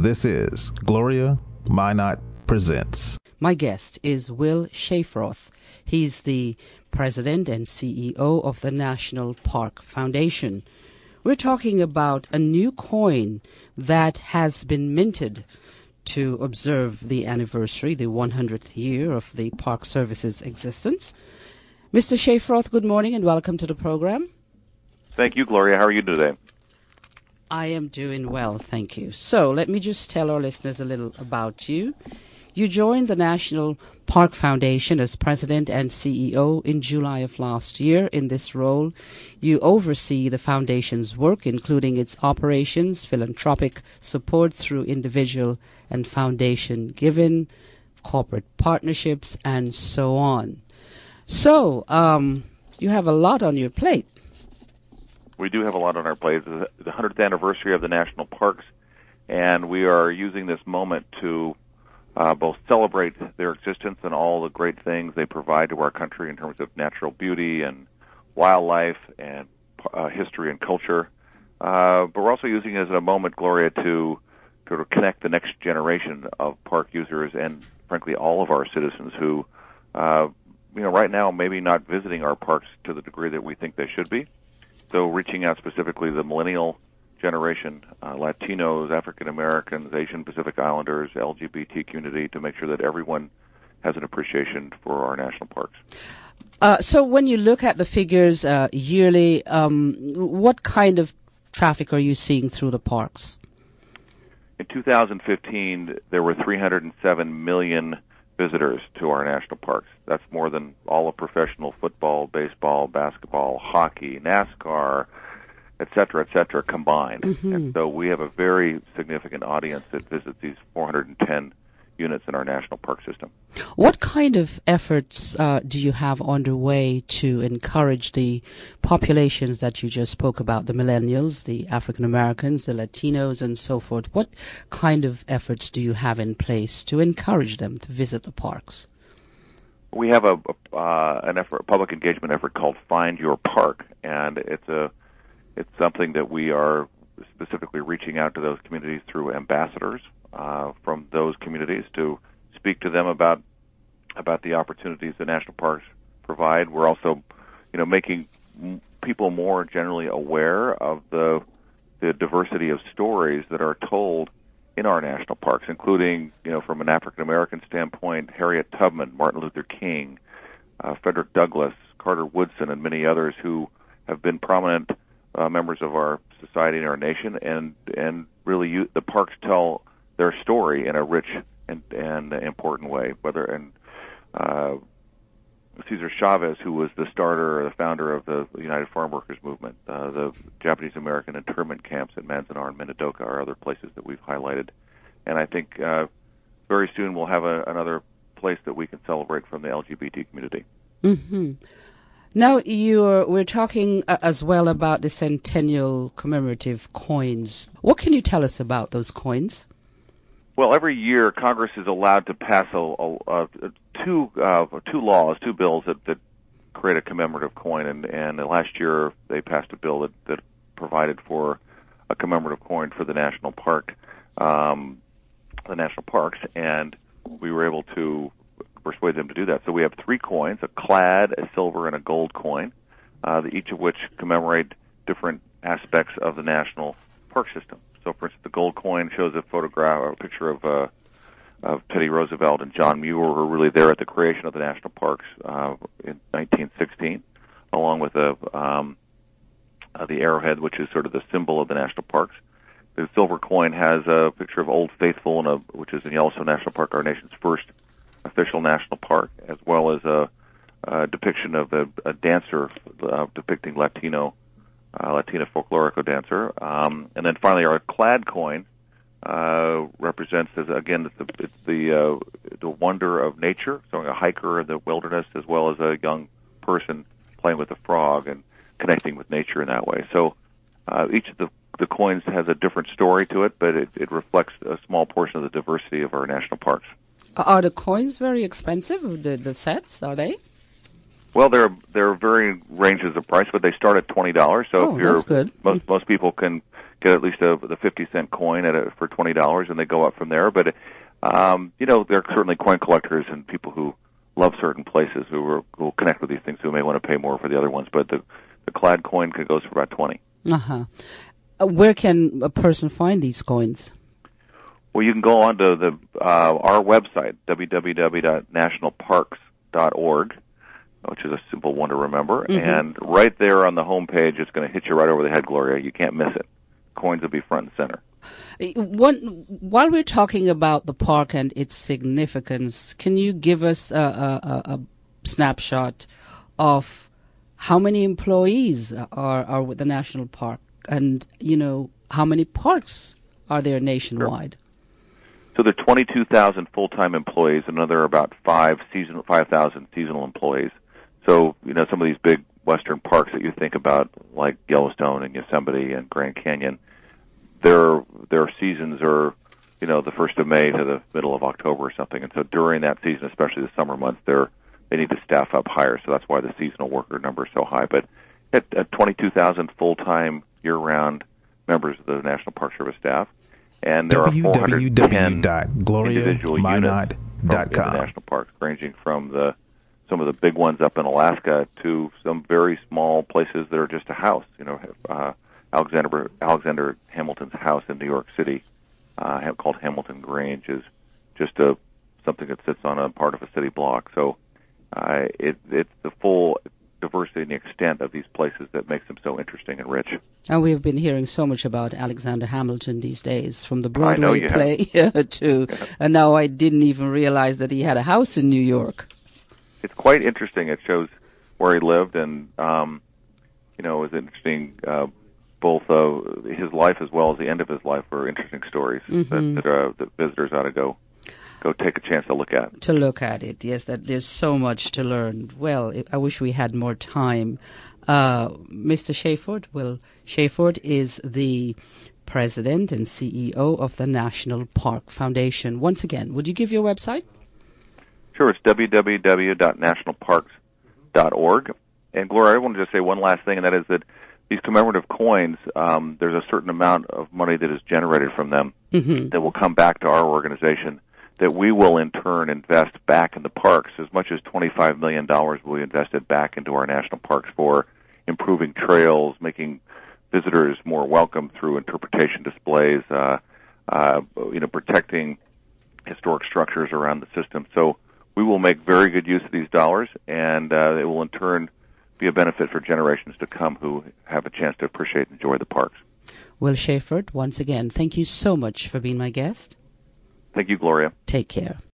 This is Gloria Minot Presents. My guest is Will Shafroth. He's the president and CEO of the National Park Foundation. We're talking about a new coin that has been minted to observe the anniversary, the 100th year of the Park Service's existence. Mr. Shafroth, good morning and welcome to the program. Thank you, Gloria. How are you today? I am doing well, thank you. So let me just tell our listeners a little about you. You joined the National Park Foundation as president and CEO in July of last year. In this role, you oversee the foundation's work, including its operations, philanthropic support through individual and foundation giving, corporate partnerships, and so on. So, you have a lot on your plate. We do have a lot on our plate. It's the 100th anniversary of the national parks, and we are using this moment to both celebrate their existence and all the great things they provide to our country in terms of natural beauty and wildlife and history and culture. But we're also using it as a moment, Gloria, to sort of connect the next generation of park users and, frankly, all of our citizens who, right now maybe not visiting our parks to the degree that we think they should be. So reaching out specifically to the millennial generation, Latinos, African Americans, Asian Pacific Islanders, LGBT community, to make sure that everyone has an appreciation for our national parks. So when you look at the figures yearly, what kind of traffic are you seeing through the parks? In 2015, there were 307 million visitors to our national parks. That's more than all of professional football, baseball, basketball, hockey, NASCAR, et cetera, combined. Mm-hmm. And so we have a very significant audience that visits these 410 units in our national park system. What kind of efforts do you have underway to encourage the populations that you just spoke about, the millennials, the African Americans, the Latinos, and so forth? What kind of efforts do you have in place to encourage them to visit the parks? We have a public engagement effort called Find Your Park, and it's something that we are specifically reaching out to those communities through ambassadors from those communities to speak to them about the opportunities the national parks provide. We're also, making people more generally aware of the diversity of stories that are told in our national parks, including, from an African American standpoint, Harriet Tubman, Martin Luther King, Frederick Douglass, Carter Woodson, and many others who have been prominent members of our society and our nation, and really the parks tell their story in a rich and important way. Cesar Chavez, who was the founder of the United Farm Workers Movement, the Japanese American internment camps at Manzanar and Minidoka are other places that we've highlighted. And I think very soon we'll have another place that we can celebrate from the LGBT community. Mm-hmm. Now, we're talking as well about the centennial commemorative coins. What can you tell us about those coins? Well, every year Congress is allowed to pass two bills that create a commemorative coin, and last year they passed a bill that provided for a commemorative coin for the national parks, and we were able to persuade them to do that. So we have three coins: a clad, a silver, and a gold coin, each of which commemorate different aspects of the national park system. So, for instance, the gold coin shows a photograph or a picture of Teddy Roosevelt and John Muir, who were really there at the creation of the national parks in 1916, along with the arrowhead, which is sort of the symbol of the national parks. The silver coin has a picture of Old Faithful, which is in Yellowstone National Park, our nation's first official national park, as well as a depiction of a dancer depicting Latina folklorico dancer. And then finally, our clad coin represents, it's the wonder of nature, showing a hiker in the wilderness as well as a young person playing with a frog and connecting with nature in that way. So each of the coins has a different story to it, but it reflects a small portion of the diversity of our national parks. Are the coins very expensive, the sets, are they? Well, there are varying ranges of price, but they start at $20. So that's good. Most people can get at least the 50-cent coin for $20, and they go up from there. But there are certainly coin collectors and people who love certain places who will connect with these things who may want to pay more for the other ones. But the clad coin goes for about $20. Where can a person find these coins? Well, you can go on to our website, www.nationalparks.org, which is a simple one to remember. Mm-hmm. And right there on the home page, it's going to hit you right over the head, Gloria. You can't miss it. Coins will be front and center. While we're talking about the park and its significance, can you give us a snapshot of how many employees are with the national park, and how many parks are there nationwide? Sure. So there are 22,000 full-time employees, and another about 5,000 seasonal employees. So some of these big western parks that you think about, like Yellowstone and Yosemite and Grand Canyon, their seasons are the 1st of May to the middle of October or something. And so during that season, especially the summer months, they need to staff up higher. So that's why the seasonal worker number is so high. But at 22,000 full-time year-round members of the National Park Service staff, and there are 410 individual units from the national parks, ranging from some of the big ones up in Alaska to some very small places that are just a house. Alexander Hamilton's house in New York City, called Hamilton Grange, is just something that sits on a part of a city block. So it's the full diversity and the extent of these places that makes them so interesting and rich. And we've been hearing so much about Alexander Hamilton these days, from the Broadway play to, and now I didn't even realize that he had a house in New York. It's quite interesting. It shows where he lived, and it was interesting. Both his life as well as the end of his life were interesting stories that visitors ought to go take a chance to look at. To look at it, yes. That there's so much to learn. Well, I wish we had more time. Mr. Shaford, Shaford is the president and CEO of the National Park Foundation. Once again, would you give your website? Sure, it's www.nationalparks.org. And Gloria, I want to just say one last thing, and that is that these commemorative coins, there's a certain amount of money that is generated from them that will come back to our organization, that we will in turn invest back in the parks. As much as $25 million will be invested back into our national parks for improving trails, making visitors more welcome through interpretation displays, protecting historic structures around the system. So we will make very good use of these dollars, and it will in turn be a benefit for generations to come who have a chance to appreciate and enjoy the parks. Will Shaford, once again, thank you so much for being my guest. Thank you, Gloria. Take care.